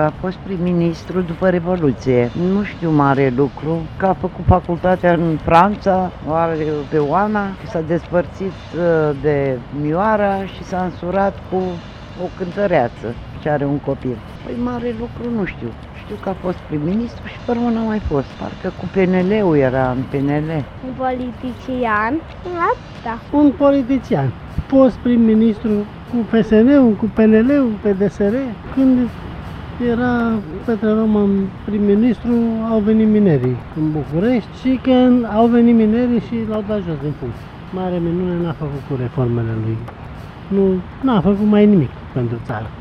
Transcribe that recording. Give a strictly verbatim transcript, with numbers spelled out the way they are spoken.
a fost prim-ministru după Revoluție. Nu știu mare lucru, că a făcut facultatea în Franța, o are pe Oana, s-a despărțit de Mioara și s-a însurat cu o cântăreață ce are un copil. Păi mare lucru nu știu. Știu că a fost prim-ministru și pe urmă n-a mai fost. Parcă cu P N L-ul era în P N L. Un politician? Da. Un politician. Fost prim-ministru cu P S N-ul, cu P N L-ul, P D S R. Când era Petre Roman prim-ministru, au venit minerii în București și când au venit minerii și l-au dat jos din funcție. Mare minune n-a făcut cu reformele lui. Nu, n-a făcut mai nimic pentru țară.